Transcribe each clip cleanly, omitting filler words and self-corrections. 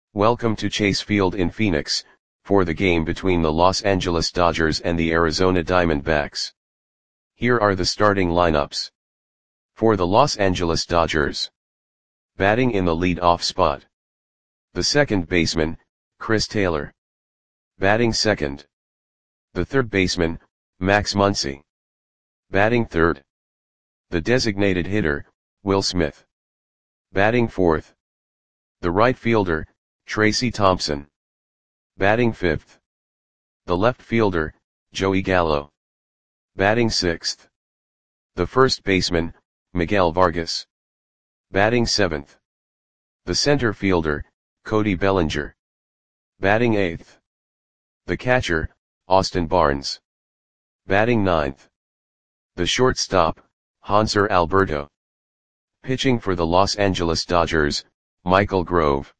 Welcome to Chase Field in Phoenix, for the game between the Los Angeles Dodgers and the Arizona Diamondbacks. Here are the starting lineups. For the Los Angeles Dodgers. Batting in the lead-off spot. The second baseman, Chris Taylor. Batting second. The third baseman, Max Muncy. Batting third. The designated hitter, Will Smith. Batting fourth. The right fielder, Trayce Thompson. Batting fifth. The left fielder, Joey Gallo. Batting sixth. The first baseman, Miguel Vargas. Batting seventh. The center fielder, Cody Bellinger. Batting eighth. The catcher, Austin Barnes. Batting ninth. The shortstop, Hanser Alberto. Pitching for the Los Angeles Dodgers, Michael Grove.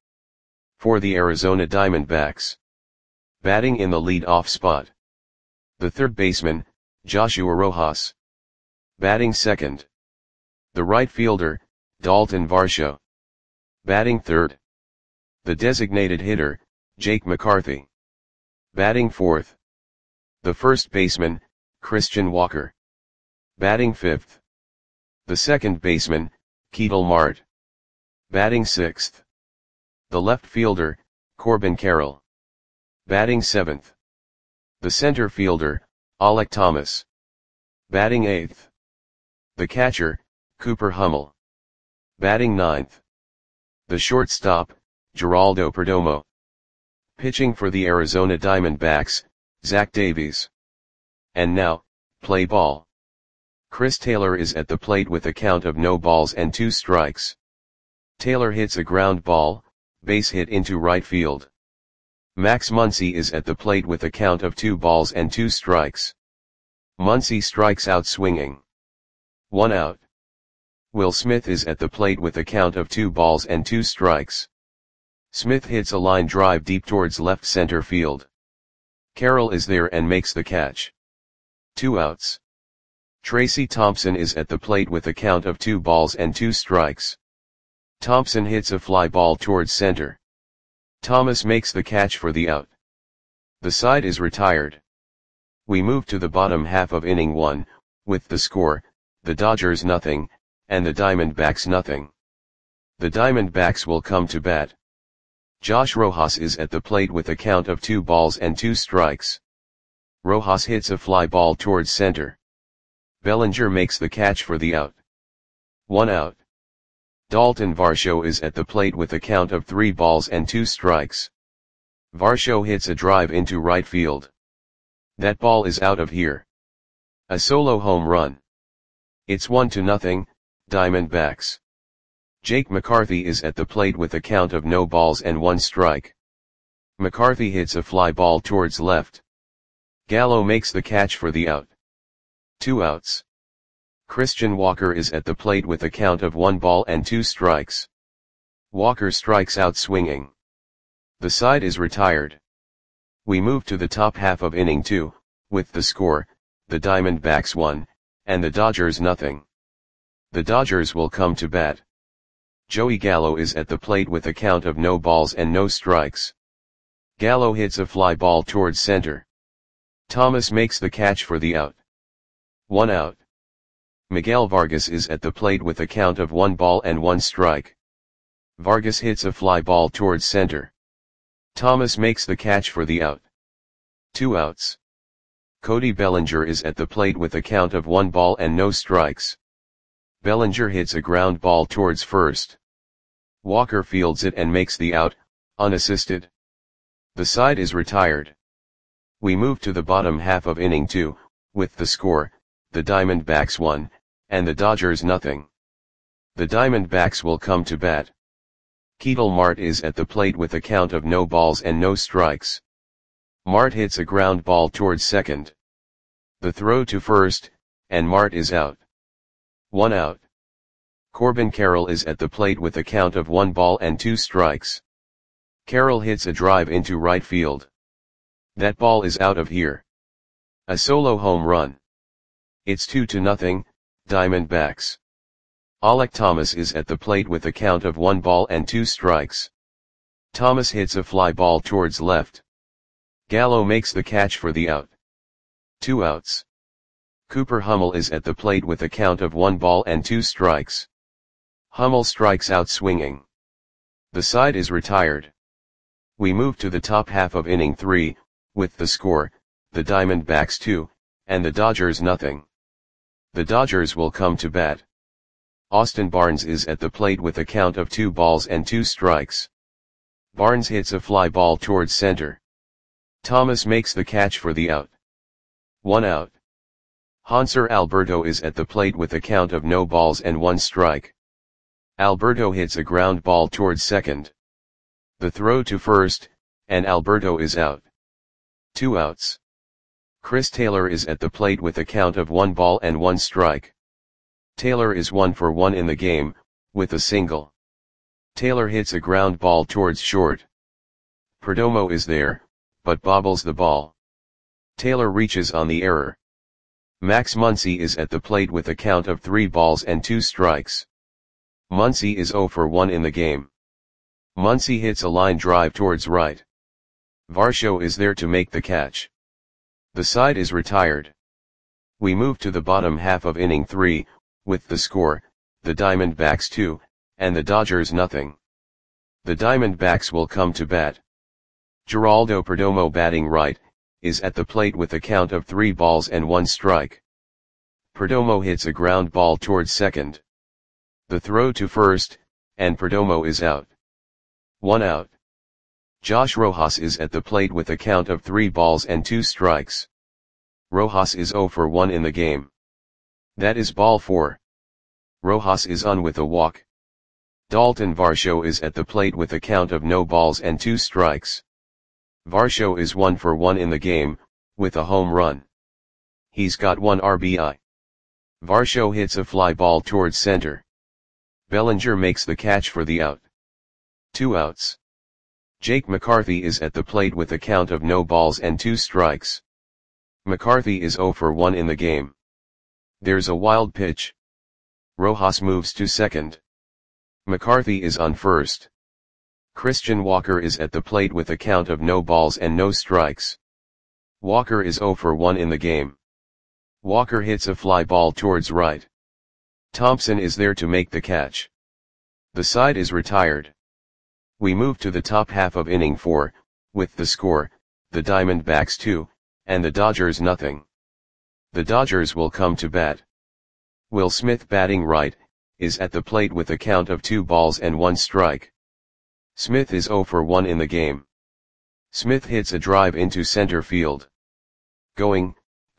For the Arizona Diamondbacks. Batting in the lead-off spot. The third baseman, Joshua Rojas. Batting second. The right fielder, Dalton Varsho. Batting third. The designated hitter, Jake McCarthy. Batting fourth. The first baseman, Christian Walker. Batting fifth. The second baseman, Ketel Marte. Batting sixth. The left fielder, Corbin Carroll. Batting seventh. The center fielder, Alek Thomas. Batting eighth. The catcher, Cooper Hummel. Batting ninth. The shortstop, Geraldo Perdomo. Pitching for the Arizona Diamondbacks, Zach Davies. And now, play ball. Chris Taylor is at the plate with a count of no balls and 2 strikes. Taylor hits a ground ball, base hit into right field. Max Muncy is at the plate with a count of 2 balls and 2 strikes. Muncy strikes out swinging. 1 out. Will Smith is at the plate with a count of 2 balls and 2 strikes. Smith hits a line drive deep towards left center field. Carroll is there and makes the catch. 2 outs. Trayce Thompson is at the plate with a count of 2 balls and 2 strikes. Thompson hits a fly ball towards center. Thomas makes the catch for the out. The side is retired. We move to the bottom half of inning 1, with the score, the Dodgers nothing, and the Diamondbacks nothing. The Diamondbacks will come to bat. Josh Rojas is at the plate with a count of 2 balls and 2 strikes. Rojas hits a fly ball towards center. Bellinger makes the catch for the out. 1 out. Dalton Varsho is at the plate with a count of 3 balls and 2 strikes. Varsho hits a drive into right field. That ball is out of here. A solo home run. It's 1-0, Diamondbacks. Jake McCarthy is at the plate with a count of no balls and 1 strike. McCarthy hits a fly ball towards left. Gallo makes the catch for the out. 2 outs. Christian Walker is at the plate with a count of 1 ball and 2 strikes. Walker strikes out swinging. The side is retired. We move to the top half of inning 2, with the score, the Diamondbacks 1, and the Dodgers nothing. The Dodgers will come to bat. Joey Gallo is at the plate with a count of no balls and no strikes. Gallo hits a fly ball towards center. Thomas makes the catch for the out. 1 out. Miguel Vargas is at the plate with a count of 1 ball and 1 strike. Vargas hits a fly ball towards center. Thomas makes the catch for the out. 2 outs. Cody Bellinger is at the plate with a count of 1 ball and no strikes. Bellinger hits a ground ball towards first. Walker fields it and makes the out, unassisted. The side is retired. We move to the bottom half of inning 2, with the score, the Diamondbacks 1, and the Dodgers nothing. The Diamondbacks will come to bat. Ketel Marte is at the plate with a count of no balls and no strikes. Marte hits a ground ball towards second. The throw to first, and Marte is out. 1 out. Corbin Carroll is at the plate with a count of 1 ball and 2 strikes. Carroll hits a drive into right field. That ball is out of here. A solo home run. It's 2-0, Diamondbacks. Alek Thomas is at the plate with a count of 1 ball and 2 strikes. Thomas hits a fly ball towards left. Gallo makes the catch for the out. 2 outs. Cooper Hummel is at the plate with a count of 1 ball and 2 strikes. Hummel strikes out swinging. The side is retired. We move to the top half of inning 3, with the score, the Diamondbacks 2, and the Dodgers nothing. The Dodgers will come to bat. Austin Barnes is at the plate with a count of 2 balls and 2 strikes. Barnes hits a fly ball towards center. Thomas makes the catch for the out. 1 out. Hanser Alberto is at the plate with a count of no balls and 1 strike. Alberto hits a ground ball towards second. The throw to first, and Alberto is out. 2 outs. Chris Taylor is at the plate with a count of 1 ball and 1 strike. Taylor is 1 for 1 in the game, with a single. Taylor hits a ground ball towards short. Perdomo is there, but bobbles the ball. Taylor reaches on the error. Max Muncy is at the plate with a count of 3 balls and 2 strikes. Muncy is 0 for 1 in the game. Muncy hits a line drive towards right. Varsho is there to make the catch. The side is retired. We move to the bottom half of inning 3, with the score, the Diamondbacks 2, and the Dodgers nothing. The Diamondbacks will come to bat. Geraldo Perdomo, batting right, is at the plate with a count of 3 balls and 1 strike. Perdomo hits a ground ball towards second. The throw to first, and Perdomo is out. 1 out. Josh Rojas is at the plate with a count of 3 balls and 2 strikes. Rojas is 0 for 1 in the game. That is ball 4. Rojas is on with a walk. Dalton Varsho is at the plate with a count of no balls and 2 strikes. Varsho is 1 for 1 in the game, with a home run. He's got 1 RBI. Varsho hits a fly ball towards center. Bellinger makes the catch for the out. 2 outs. Jake McCarthy is at the plate with a count of no balls and 2 strikes. McCarthy is 0 for 1 in the game. There's a wild pitch. Rojas moves to second. McCarthy is on first. Christian Walker is at the plate with a count of no balls and no strikes. Walker is 0 for 1 in the game. Walker hits a fly ball towards right. Thompson is there to make the catch. The side is retired. We move to the top half of inning 4, with the score, the Diamondbacks 2, and the Dodgers nothing. The Dodgers will come to bat. Will Smith, batting right, is at the plate with a count of 2 balls and 1 strike. Smith is 0 for 1 in the game. Smith hits a drive into center field. Going,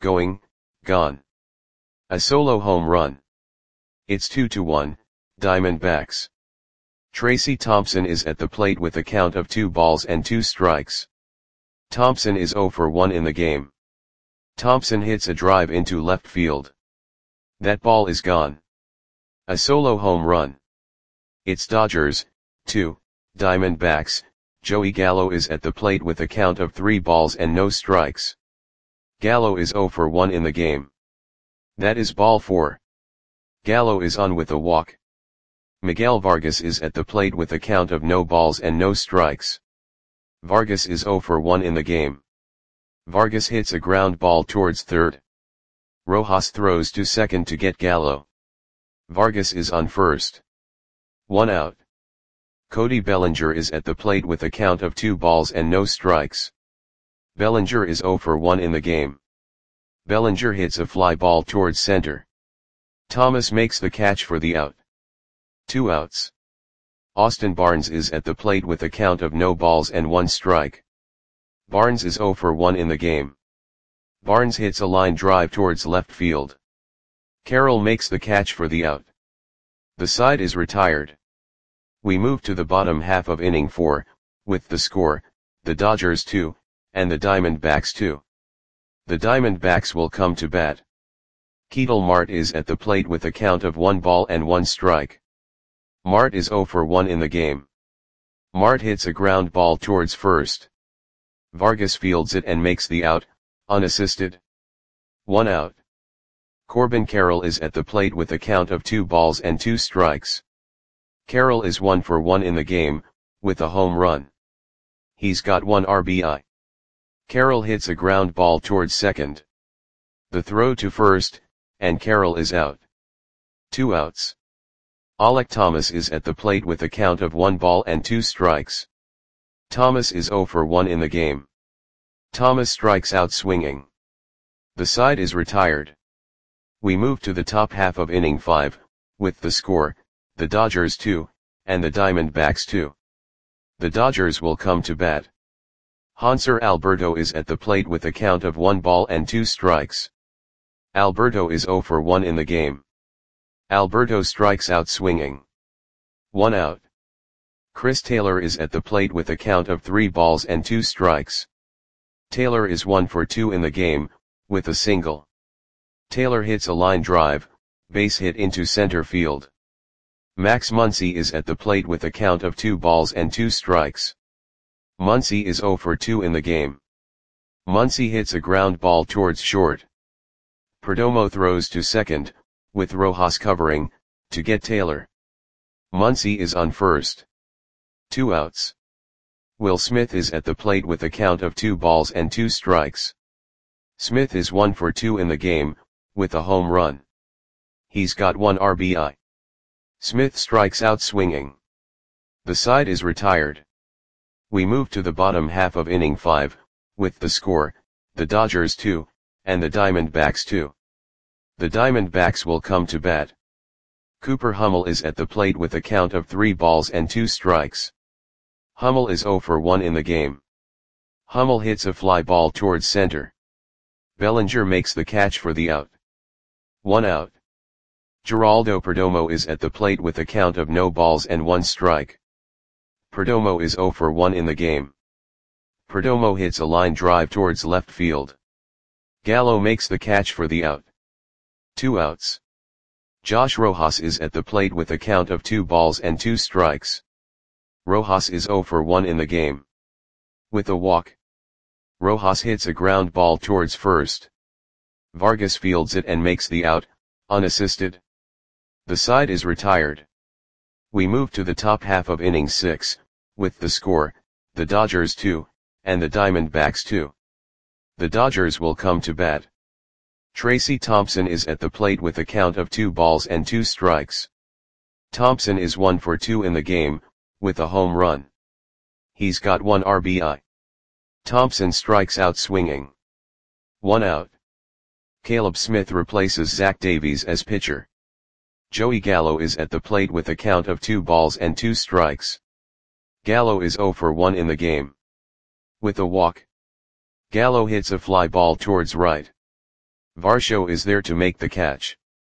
gone. A solo home run. It's 2-1, Diamondbacks. Tracy Thompson is at the plate with a count of 2 balls and 2 strikes. Thompson is 0 for 1 in the game. Thompson hits a drive into left field. That ball is gone. A solo home run. It's Dodgers, 2, Diamondbacks. Joey Gallo is at the plate with a count of 3 balls and no strikes. Gallo is 0 for 1 in the game. That is ball 4. Gallo is on with a walk. Miguel Vargas is at the plate with a count of no balls and no strikes. Vargas is 0 for 1 in the game. Vargas hits a ground ball towards third. Rojas throws to second to get Gallo. Vargas is on first. 1 out. Cody Bellinger is at the plate with a count of 2 balls and no strikes. Bellinger is 0 for 1 in the game. Bellinger hits a fly ball towards center. Thomas makes the catch for the out. 2 outs. Austin Barnes is at the plate with a count of no balls and 1 strike. Barnes is 0 for 1 in the game. Barnes hits a line drive towards left field. Carroll makes the catch for the out. The side is retired. We move to the bottom half of inning 4, with the score, the Dodgers 2, and the Diamondbacks 2. The Diamondbacks will come to bat. Ketel Marte is at the plate with a count of 1 ball and 1 strike. Marte is 0 for 1 in the game. Marte hits a ground ball towards first. Vargas fields it and makes the out, unassisted. 1 out. Corbin Carroll is at the plate with a count of 2 balls and 2 strikes. Carroll is 1 for 1 in the game, with a home run. He's got 1 RBI. Carroll hits a ground ball towards second. The throw to first, and Carroll is out. 2 outs. Alek Thomas is at the plate with a count of 1 ball and 2 strikes. Thomas is 0 for 1 in the game. Thomas strikes out swinging. The side is retired. We move to the top half of inning 5, with the score, the Dodgers 2, and the Diamondbacks 2. The Dodgers will come to bat. Hanser Alberto is at the plate with a count of 1 ball and 2 strikes. Alberto is 0 for 1 in the game. Alberto strikes out swinging. 1 out. Chris Taylor is at the plate with a count of 3 balls and 2 strikes. Taylor is 1 for 2 in the game, with a single. Taylor hits a line drive, base hit into center field. Max Muncy is at the plate with a count of 2 balls and 2 strikes. Muncy is 0 for 2 in the game. Muncy hits a ground ball towards short. Perdomo throws to second, with Rojas covering, to get Taylor. Muncy is on first. 2 outs. Will Smith is at the plate with a count of 2 balls and 2 strikes. Smith is 1 for 2 in the game, with a home run. He's got 1 RBI. Smith strikes out swinging. The side is retired. We move to the bottom half of inning 5, with the score, the Dodgers 2, and the Diamondbacks 2. The Diamondbacks will come to bat. Cooper Hummel is at the plate with a count of 3 balls and 2 strikes. Hummel is 0 for 1 in the game. Hummel hits a fly ball towards center. Bellinger makes the catch for the out. 1 out. Geraldo Perdomo is at the plate with a count of no balls and 1 strike. Perdomo is 0 for 1 in the game. Perdomo hits a line drive towards left field. Gallo makes the catch for the out. 2 outs. Josh Rojas is at the plate with a count of 2 balls and 2 strikes. Rojas is 0 for 1 in the game. With a walk. Rojas hits a ground ball towards first. Vargas fields it and makes the out, unassisted. The side is retired. We move to the top half of inning 6, with the score, the Dodgers 2, and the Diamondbacks 2. The Dodgers will come to bat. Tracy Thompson is at the plate with a count of 2 balls and 2 strikes. Thompson is 1 for 2 in the game, with a home run. He's got 1 RBI. Thompson strikes out swinging. 1 out. Caleb Smith replaces Zach Davies as pitcher. Joey Gallo is at the plate with a count of 2 balls and 2 strikes. Gallo is 0 for 1 in the game. With a walk. Gallo hits a fly ball towards right. Varsho is there to make the catch.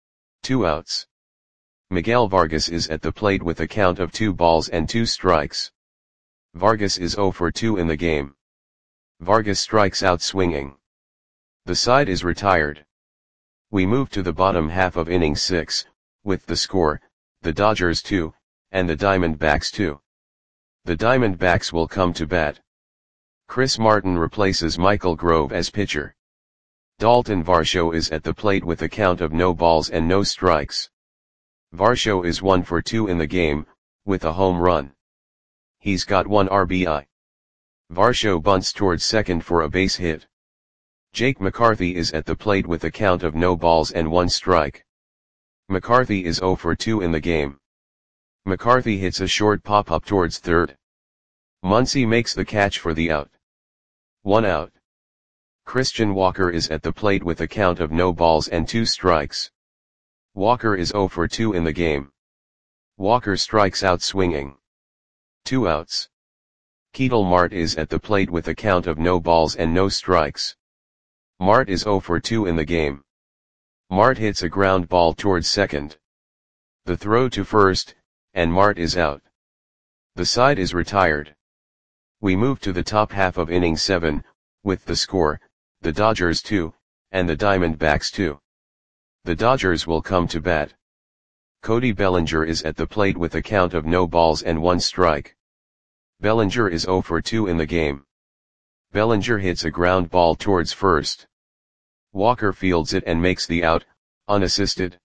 2 outs. Miguel Vargas is at the plate with a count of 2 balls and 2 strikes. Vargas is 0 for 2 in the game. Vargas strikes out swinging. The side is retired. We move to the bottom half of inning 6, with the score, the Dodgers 2, and the Diamondbacks 2. The Diamondbacks will come to bat. Chris Martin replaces Michael Grove as pitcher. Dalton Varsho is at the plate with a count of no balls and no strikes. Varsho is 1 for 2 in the game, with a home run. He's got 1 RBI. Varsho bunts towards second for a base hit. Jake McCarthy is at the plate with a count of no balls and 1 strike. McCarthy is 0 for 2 in the game. McCarthy hits a short pop-up towards third. Muncy makes the catch for the out. 1 out. Christian Walker is at the plate with a count of no balls and 2 strikes. Walker is 0 for 2 in the game. Walker strikes out swinging. 2 outs. Ketel Marte is at the plate with a count of no balls and no strikes. Marte is 0 for 2 in the game. Marte hits a ground ball towards second. The throw to first, and Marte is out. The side is retired. We move to the top half of inning 7, with the score, the Dodgers 2, and the Diamondbacks 2. The Dodgers will come to bat. Cody Bellinger is at the plate with a count of no balls and 1 strike. Bellinger is 0 for 2 in the game. Bellinger hits a ground ball towards first. Walker fields it and makes the out, unassisted.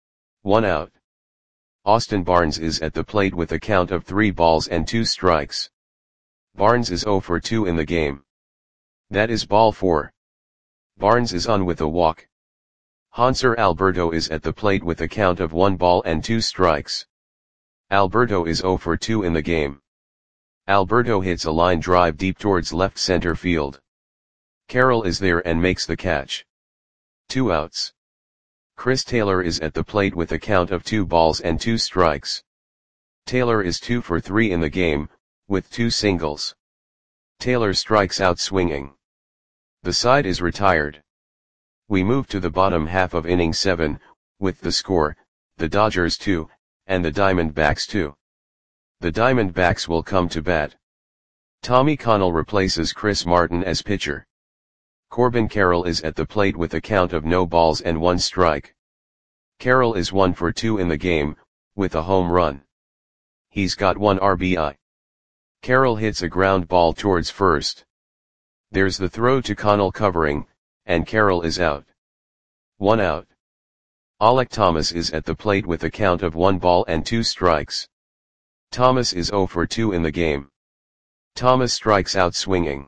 1 out. Austin Barnes is at the plate with a count of 3 balls and 2 strikes. Barnes is 0 for 2 in the game. That is ball 4. Barnes is on with a walk. Hanser Alberto is at the plate with a count of 1 ball and 2 strikes. Alberto is 0 for 2 in the game. Alberto hits a line drive deep towards left center field. Carroll is there and makes the catch. 2 outs. Chris Taylor is at the plate with a count of 2 balls and 2 strikes. Taylor is 2 for 3 in the game, with 2 singles. Taylor strikes out swinging. The side is retired. We move to the bottom half of inning 7, with the score, the Dodgers 2, and the Diamondbacks 2. The Diamondbacks will come to bat. Tommy Connell replaces Chris Martin as pitcher. Corbin Carroll is at the plate with a count of no balls and 1 strike. Carroll is 1 for 2 in the game, with a home run. He's got 1 RBI. Carroll hits a ground ball towards first. There's the throw to Connell covering, and Carroll is out. 1 out. Alek Thomas is at the plate with a count of 1 ball and 2 strikes. Thomas is 0 for 2 in the game. Thomas strikes out swinging.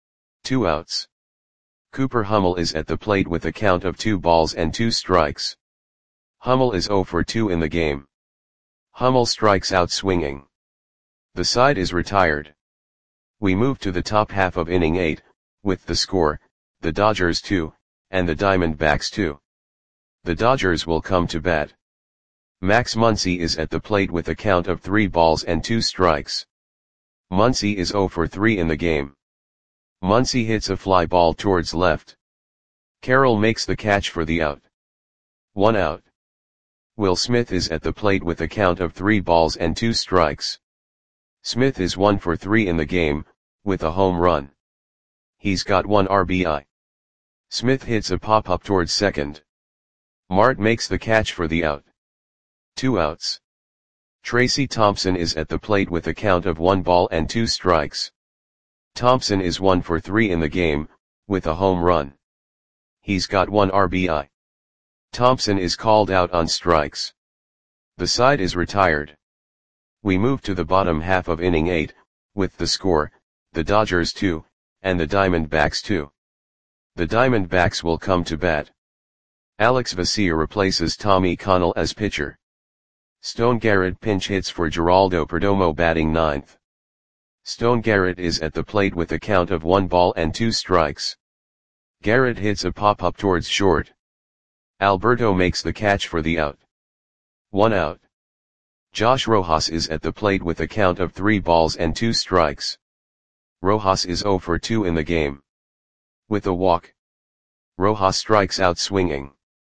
2 outs. Cooper Hummel is at the plate with a count of 2 balls and 2 strikes. Hummel is 0 for 2 in the game. Hummel strikes out swinging. The side is retired. We move to the top half of inning 8, with the score, the Dodgers 2, and the Diamondbacks 2. The Dodgers will come to bat. Max Muncy is at the plate with a count of 3 balls and 2 strikes. Muncy is 0 for 3 in the game. Muncy hits a fly ball towards left. Carroll makes the catch for the out. 1 out. Will Smith is at the plate with a count of 3 balls and 2 strikes. Smith is 1 for 3 in the game, with a home run. He's got 1 RBI. Smith hits a pop-up towards second. Mart makes the catch for the out. 2 outs. Tracy Thompson is at the plate with a count of 1 ball and 2 strikes. Thompson is 1 for 3 in the game, with a home run. He's got 1 RBI. Thompson is called out on strikes. The side is retired. We move to the bottom half of inning 8, with the score, the Dodgers 2, and the Diamondbacks 2. The Diamondbacks will come to bat. Alex Vesia replaces Tommy Connell as pitcher. Stone Garrett pinch hits for Geraldo Perdomo batting 9th. Stone Garrett is at the plate with a count of 1 ball and 2 strikes. Garrett hits a pop-up towards short. Alberto makes the catch for the out. 1 out. Josh Rojas is at the plate with a count of 3 balls and 2 strikes. Rojas is 0 for 2 in the game. With a walk. Rojas strikes out swinging.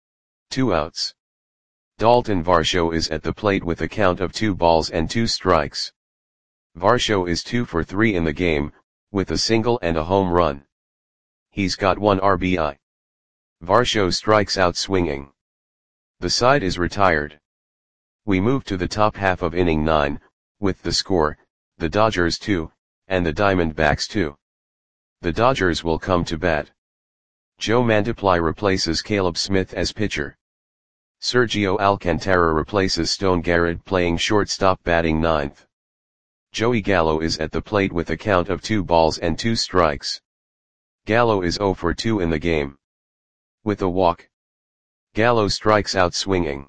2 outs. Dalton Varsho is at the plate with a count of 2 balls and 2 strikes. Varsho is 2 for 3 in the game, with a single and a home run. He's got 1 RBI. Varsho strikes out swinging. The side is retired. We move to the top half of inning 9, with the score, the Dodgers 2, and the Diamondbacks 2. The Dodgers will come to bat. Joe Mantiply replaces Caleb Smith as pitcher. Sergio Alcantara replaces Stone Garrett playing shortstop batting 9th. Joey Gallo is at the plate with a count of 2 balls and 2 strikes. Gallo is 0 for 2 in the game. With a walk. Gallo strikes out swinging.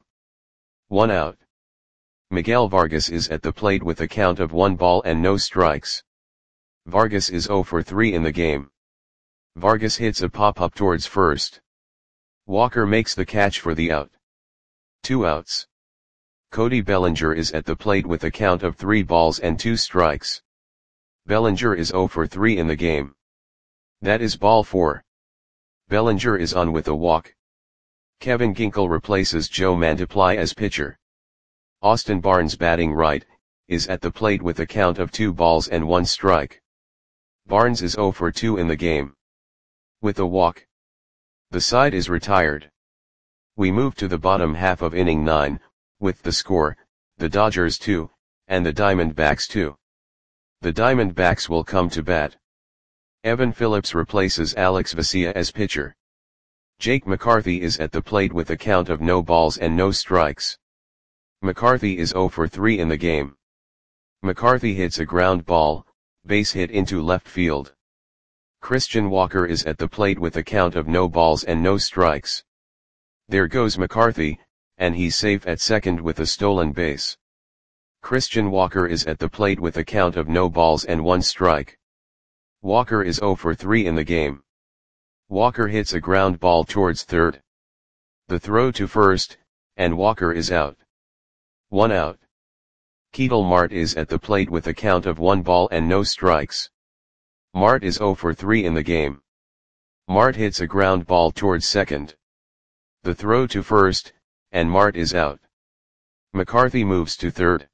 1 out. Miguel Vargas is at the plate with a count of 1 ball and no strikes. Vargas is 0 for 3 in the game. Vargas hits a pop-up towards first. Walker makes the catch for the out. 2 outs. Cody Bellinger is at the plate with a count of 3 balls and 2 strikes. Bellinger is 0 for 3 in the game. That is ball 4. Bellinger is on with a walk. Kevin Ginkel replaces Joe Mantiply as pitcher. Austin Barnes batting right, is at the plate with a count of 2 balls and 1 strike. Barnes is 0 for 2 in the game. With a walk. The side is retired. We move to the bottom half of inning 9, with the score, the Dodgers 2, and the Diamondbacks 2. The Diamondbacks will come to bat. Evan Phillips replaces Alex Vesia as pitcher. Jake McCarthy is at the plate with a count of no balls and no strikes. McCarthy is 0 for 3 in the game. McCarthy hits a ground ball, Base hit into left field. Christian Walker is at the plate with a count of no balls and no strikes. There goes McCarthy, and he's safe at second with a stolen base. Christian Walker is at the plate with a count of no balls and 1 strike. Walker is 0 for 3 in the game. Walker hits a ground ball towards third. The throw to first, and Walker is out. 1 out. Ketel Marte is at the plate with a count of 1 ball and no strikes. Marte is 0 for 3 in the game. Marte hits a ground ball towards second. The throw to first, and Marte is out. McCarthy moves to third.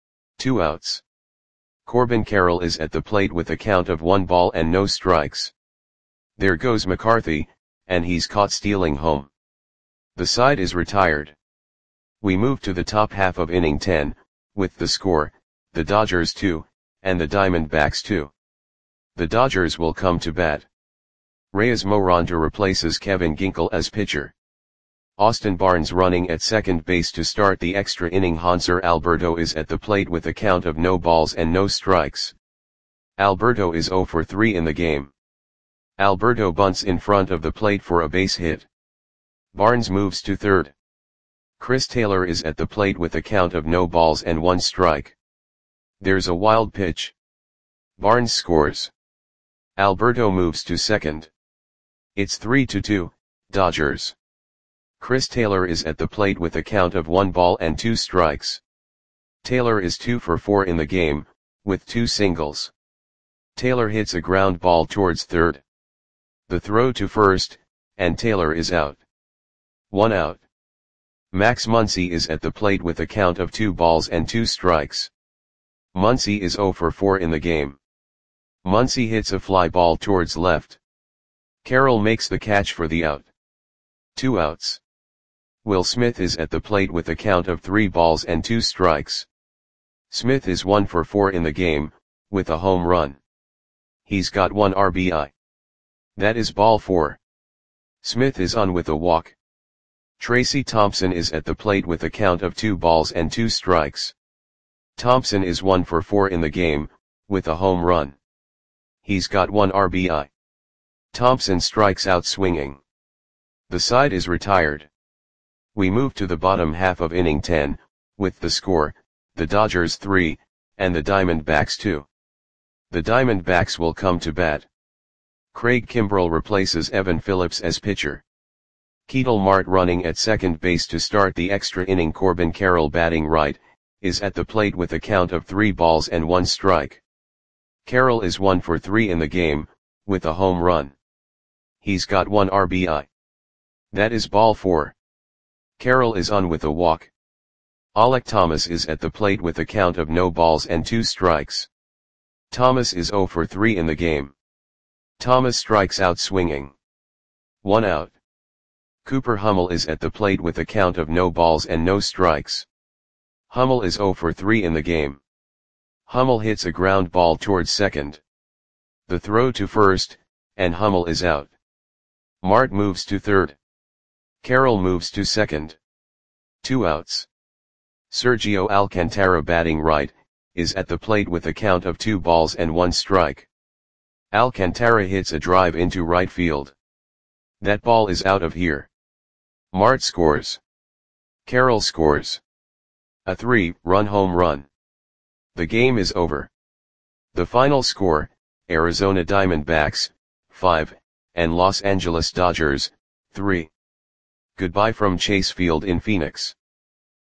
2 outs. Corbin Carroll is at the plate with a count of 1 ball and no strikes. There goes McCarthy, and he's caught stealing home. The side is retired. We move to the top half of inning 10, with the score, the Dodgers 2, and the Diamondbacks 2. The Dodgers will come to bat. Reyes Moronta replaces Kevin Ginkel as pitcher. Austin Barnes running at second base to start the extra inning. Hanser Alberto is at the plate with a count of no balls and no strikes. Alberto is 0 for 3 in the game. Alberto bunts in front of the plate for a base hit. Barnes moves to third. Chris Taylor is at the plate with a count of no balls and 1 strike. There's a wild pitch. Barnes scores. Alberto moves to second. It's 3-2, Dodgers. Chris Taylor is at the plate with a count of 1 ball and 2 strikes. Taylor is 2 for 4 in the game, with 2 singles. Taylor hits a ground ball towards third. The throw to first, and Taylor is out. 1 out. Max Muncy is at the plate with a count of 2 balls and 2 strikes. Muncy is 0 for 4 in the game. Muncy hits a fly ball towards left. Carroll makes the catch for the out. 2 outs. Will Smith is at the plate with a count of 3 balls and 2 strikes. Smith is 1 for 4 in the game, with a home run. He's got 1 RBI. That is ball 4. Smith is on with a walk. Tracy Thompson is at the plate with a count of 2 balls and 2 strikes. Thompson is 1 for 4 in the game, with a home run. He's got 1 RBI. Thompson strikes out swinging. The side is retired. We move to the bottom half of inning 10, with the score, the Dodgers 3, and the Diamondbacks 2. The Diamondbacks will come to bat. Craig Kimbrell replaces Evan Phillips as pitcher. Ketel Marte running at second base to start the extra inning. Corbin Carroll batting right, is at the plate with a count of 3 balls and 1 strike. Carroll is 1 for 3 in the game, with a home run. He's got 1 RBI. That is ball 4. Carroll is on with a walk. Alek Thomas is at the plate with a count of no balls and 2 strikes. Thomas is 0 for 3 in the game. Thomas strikes out swinging. 1 out. Cooper Hummel is at the plate with a count of no balls and no strikes. Hummel is 0 for 3 in the game. Hummel hits a ground ball towards second. The throw to first, and Hummel is out. Marte moves to third. Carroll moves to second. 2 outs. Sergio Alcantara batting right, is at the plate with a count of 2 balls and 1 strike. Alcantara hits a drive into right field. That ball is out of here. Marte scores. Carroll scores. A 3-run home run. The game is over. The final score, Arizona Diamondbacks, 5, and Los Angeles Dodgers, 3. Goodbye from Chase Field in Phoenix.